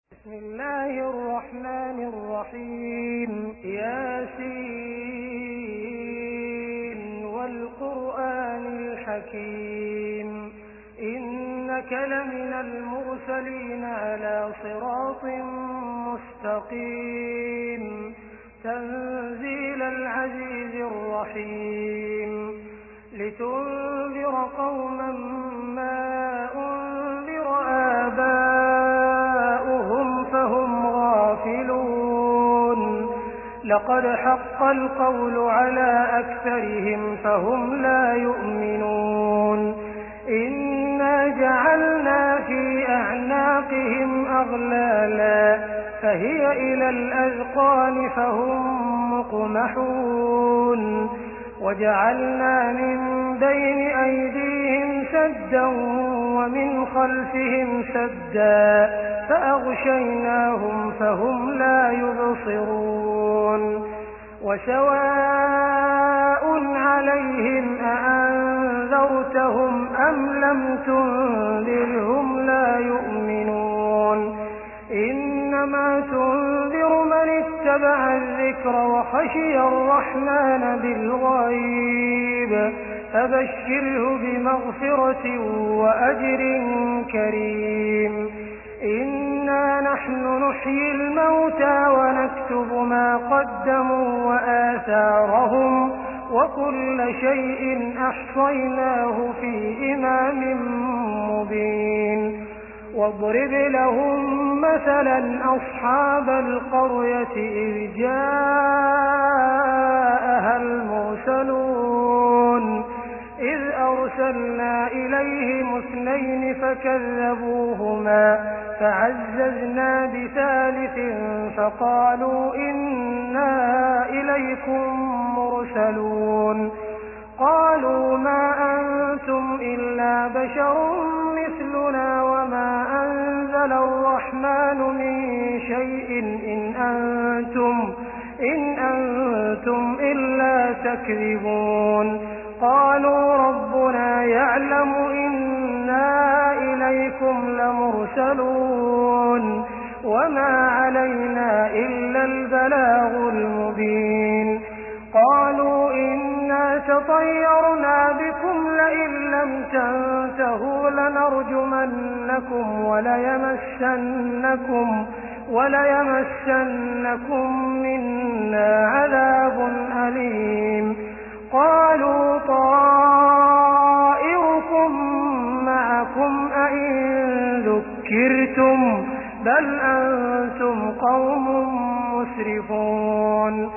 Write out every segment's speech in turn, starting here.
بسم الله الرحمن الرحيم. ياسين والقرآن الحكيم إنك لمن المرسلين على صراط مستقيم تنزيل العزيز الرحيم لتنذر قوما ما أنذر آباؤهم فهم غافلون لقد حق القول على أكثرهم فهم لا يؤمنون إنا جعلنا في أعناقهم أغلالا فهي إلى الأذقان فهم مقمحون وجعلنا من بين أيديهم سدا ومن خلفهم سدا فأغشيناهم فهم لا يبصرون وسواء عليهم أأنذرتهم أم لم تنذرهم لا يؤمنون إنما تنذر من اتبع الذكر وخشي الرحمن بالغيب فبشره بمغفرة وأجر كريم إنا نحن نحيي الموتى ونكتب ما قدموا وآثارهم وكل شيء أحصيناه في إمام مبين واضرب لهم مثلا أصحاب القرية إذ جاءها المرسلون إذ أرسلنا إليهم 2 فكذبوهما فعززنا بثالث فقالوا إنا إليكم مرسلون قالوا ما أنتم إلا بشر مثلنا وما أنزل الرحمن من شيء إن أنتم إلا تكذبون قالوا ربنا يعلم إنا إليكم لمرسلون وما علينا إلا البلاغ المبين قالوا إنا تطيرنا بكم لئن لم تنتهوا لنرجمنكم وليمسنكم منا عذاب أليم قالوا طائركم معكم أئن ذكرتم بل أنتم قوم مسرفون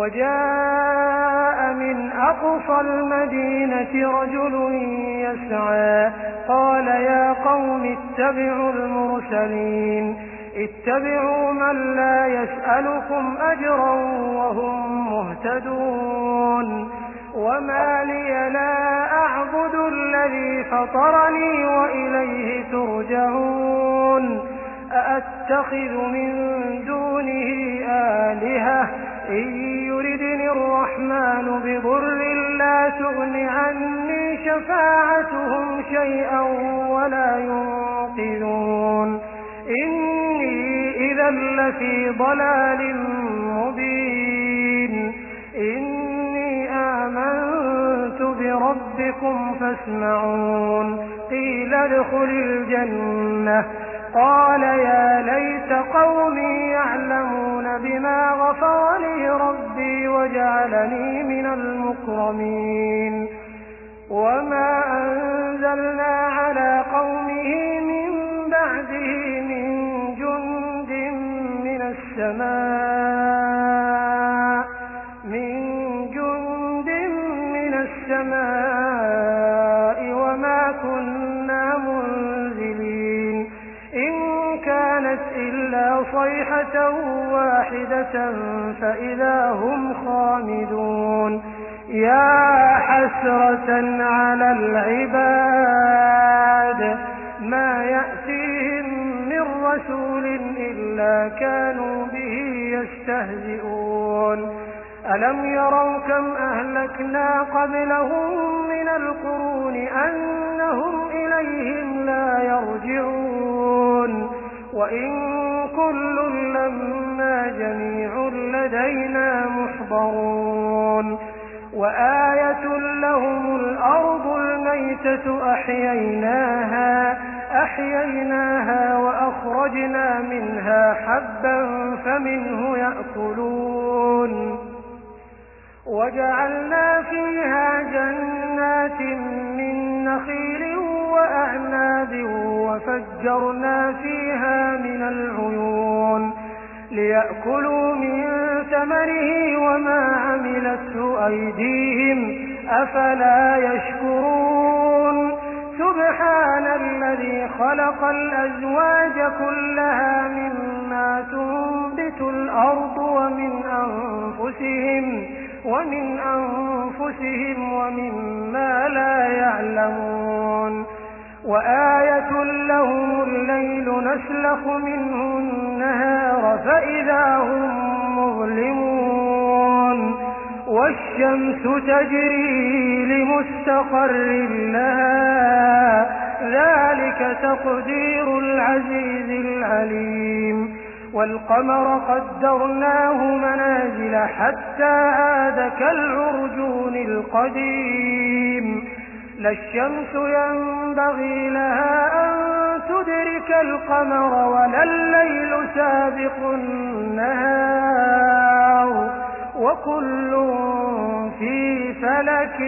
وجاء من أقصى المدينة رجل يسعى قال يا قوم اتبعوا المرسلين اتبعوا من لا يسألكم أجرا وهم مهتدون وما لي لا أعبد الذي فطرني وإليه ترجعون أأتخذ من دونه آلهة إن يردني الرحمن بضر لا تغن عني شفاعتهم شيئا ولا ينقذون إني إذا لفي ضلال مبين إني آمنت بربكم فاسمعون قيل ادخل الجنة قال يا ليت قومي يعلمون بما غفر لي ربي وجعلني من المكرمين وما أنزلنا على قومه من بعده من جند من السماء وما كنا منزلين إن كانت إلا صيحة واحدة فإذا هم خامدون يا حسرة على العباد ما يأتيهم من رسول إلا كانوا به يستهزئون ألم يروا كم أهلكنا قبلهم من القرون أنهم إليهم لا يرجعون وإن كل لما جميع لدينا محضرون وآية لهم الأرض الميتة أحييناها وأخرجنا منها حبا فمنه يأكلون وجعلنا فيها جنات من نخيل وأعناب وفجرنا فيها من العيون ليأكلوا من ثمره وما عملته أيديهم أفلا يشكرون سبحان الذي خلق الأزواج كلها مما تنبت الأرض ومن أنفسهم ومما لا يعلمون وآية لهم الليل نسلخ منه النهار فإذا هم مظلمون والشمس تجري لمستقر لها ذلك تقدير العزيز العليم والقمر قدرناه منازل حتى عاد كالعرجون القديم لا الشمس ينبغي لها أن تدرك القمر ولا الليل سابق النهار وكل في فلك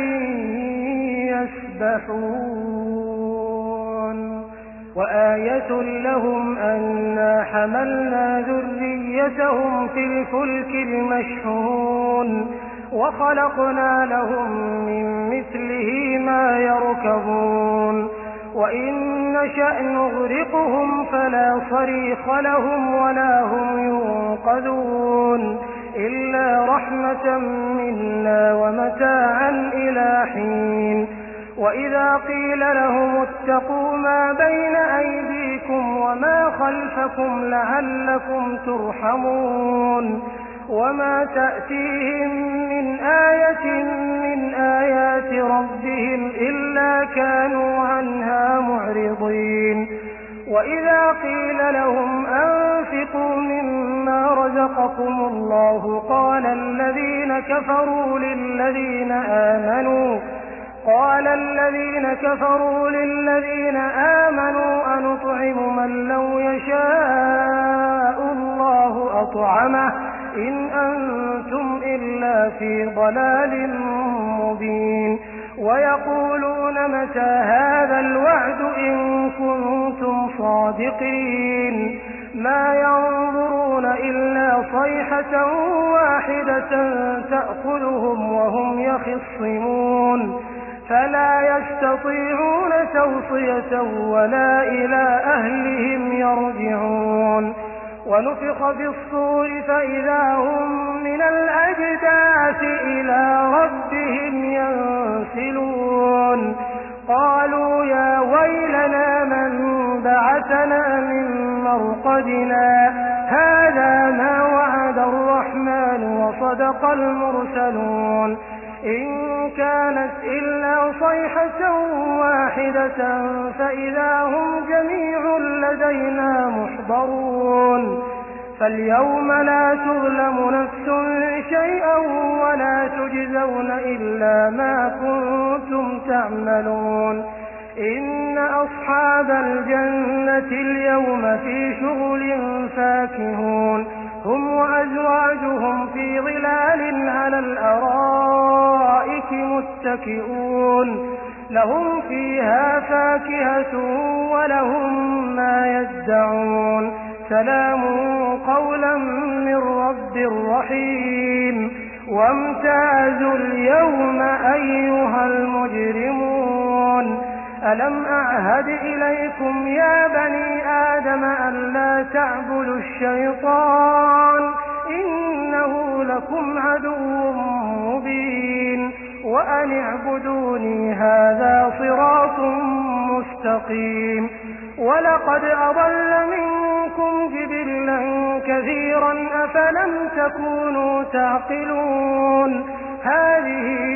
يسبحون وآية لهم أنا حملنا ذريتهم في الفلك المشحون وخلقنا لهم من مثله ما يركبون وإن نشأ نغرقهم فلا صريخ لهم ولا هم ينقذون إلا رحمة منا ومتاعا إلى حين وإذا قيل لهم اتقوا ما بين أيديكم وما خلفكم لعلكم ترحمون وما تأتيهم من آية من آيات ربهم إلا كانوا عنها معرضين وإذا قيل لهم أنفقوا مما رزقكم الله قال الذين كفروا للذين آمنوا أنطعم من لو يشاء الله أطعمه إن أنتم إلا في ضلال مبين ويقولون متى هذا الوعد إن كنتم صادقين ما ينظرون إلا صيحة واحدة تأخذهم وهم يخصمون فلا يستطيعون توصية ولا إلى أهلهم يرجعون ونفخ في الصور فإذا هم من الأجداث إلى ربهم ينسلون قالوا يا ويلنا من بعثنا من مرقدنا هذا ما وعد الرحمن وصدق المرسلون إن كانت إلا صيحة واحدة فإذا هم جميع لدينا محضرون فاليوم لا تظلم نفس شيئا ولا تجزون إلا ما كنتم تعملون إن أصحاب الجنة اليوم في شغل فاكهون هم وأزواجهم في ظلال على الأرائك متكئون لهم فيها فاكهة ولهم ما يدعون سلام قولا من رب رحيم وامتازوا اليوم أيها المجرمون ألم أعهد إليكم يا بني آدم أن لا تعبدوا الشيطان إنه لكم عدو مبين وأن اعبدوني هذا صراط مستقيم ولقد أضل منكم جبلا كثيرا أفلم تكونوا تعقلون هذه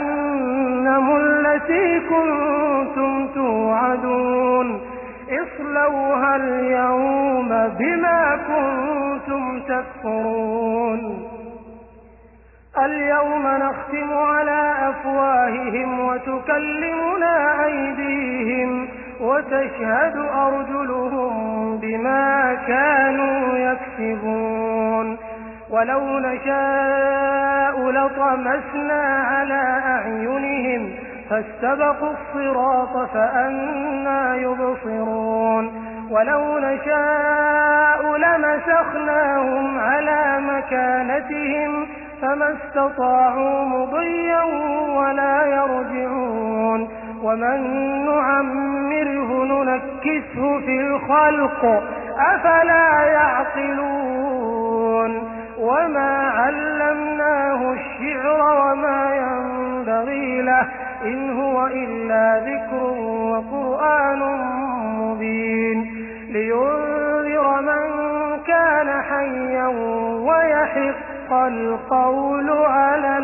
جهنم التي كنتم توعدون اصْلَوْهَا الْيَوْمَ بِمَا كُنتُمْ تَكْفُرُونَ الْيَوْمَ نَخْتِمُ عَلَىٰ أَفْوَاهِهِمْ وَتُكَلِّمُنَا أَيْدِيهِمْ وَتَشْهَدُ أَرْجُلُهُم بِمَا كَانُوا يَكْسِبُونَ وَلَوْ نَشَاءُ لَطَمَسْنَا عَلَىٰ أَعْيُنِهِمْ فَاسْتَبَقُوا الصِّرَاطَ فَأَنَّىٰ يُبْصِرُونَ وَلَوْ نَشَاءُ لَمَسَخْنَاهُمْ عَلَىٰ مَكَانَتِهِمْ فَمَا اسْتَطَاعُوا مُضِيًّا وَلَا يَرْجِعُونَ وَمَن نُّعَمِّرْهُ نُنَكِّسْهُ فِي الْخَلْقِ أَفَلَا يَعْقِلُونَ وَمَا عَلَّمْنَاهُ الشِّعْرَ وَمَا يَنبَغِي لَهُ إِنْ هُوَ إِلَّا ذِكْرٌ وَقُرْآنٌ مُّبِينٌ لِيُنذِرَ مَن كَانَ حَيًّا وَيَحِقَّ الْقَوْلُ عَلَى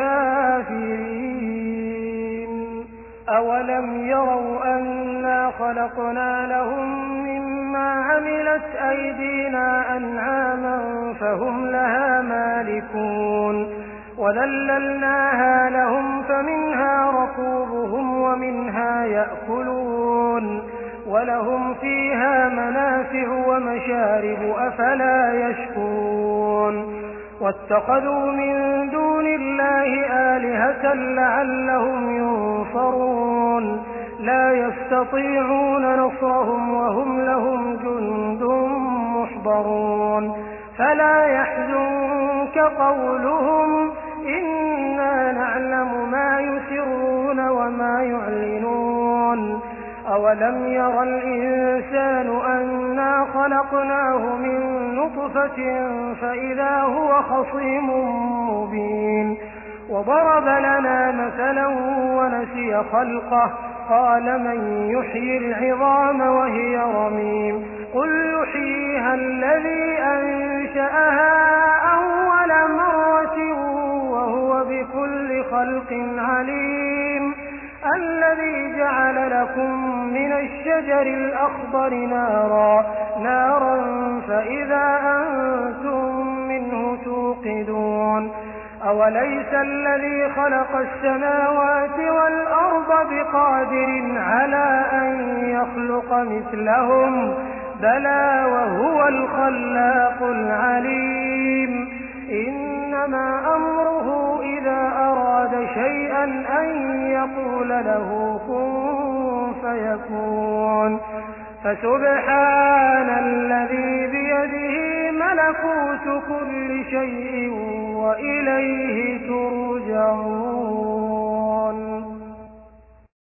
الْكَافِرِينَ أَوَلَمْ يَرَوْا أَنَّا خَلَقْنَا لَهُم مِّمَّا عَمِلَتْ أَيْدِينَا أَنْعَامًا فَهُمْ لَهَا مَالِكُونَ وَذَلَّلْنَاهَا لَهُمْ فَمِنْهَا رَكُوبُهُمْ وَمِنْهَا يَأْكُلُونَ وَلَهُمْ فِيهَا مَنَافِعُ وَمَشَارِبُ أَفَلَا يَشْكُرُونَ وَاتَّخَذُوا مِن دُونِ اللَّهِ آلِهَةً لَّعَلَّهُمْ يُنصَرُونَ لَا يَسْتَطِيعُونَ نَصْرَهُمْ وَهُمْ لَهُمْ جُندٌ مُّحْضَرُونَ فَلَا يَحْزُنكَ قَوْلُهُمْ إِنَّا نَعْلَمُ مَا يُسِرُّونَ وَمَا يُعْلِنُونَ أَوَلَمْ يَرَ الْإِنسَانُ أَنَّا خَلَقْنَاهُ مِن نُّطْفَةٍ فَإِذَا هُوَ خَصِيمٌ مُّبِينٌ وَضَرَبَ لَنَا مَثَلًا وَنَسِيَ خَلْقَهُ قَالَ مَن يُحْيِي الْعِظَامَ وَهِيَ رَمِيمٌ قُلْ يُحْيِيهَا الَّذِي أَنشَأَهَا أَوَّلَ مَرَّةٍ وَهُوَ بِكُلِّ خَلْقٍ عَلِيمٌ الَّذِي جَعَلَ لَكُم مِّنَ الشَّجَرِ الْأَخْضَرِ نَارًا فَإِذَا أَنتُم مِّنْهُ تُوقِدُونَ أَوَلَيْسَ الَّذِي خَلَقَ السَّمَاوَاتِ وَالْأَرْضَ بِقَادِرٍ عَلَىٰ أَن يَخْلُقَ مِثْلَهُم بَلَىٰ وَهُوَ الْخَلَّاقُ الْعَلِيمُ إِنَّمَا أَمْرُهُ إِذَا أَرَادَ شَيْئًا أَن يَقُولَ لَهُ كُن فَيَكُونُ فَسُبْحَانَ الَّذِي بِيَدِهِ مَلَكُوتُ كُلِّ شَيْءٍ وَإِلَيْهِ تُرْجَعُونَ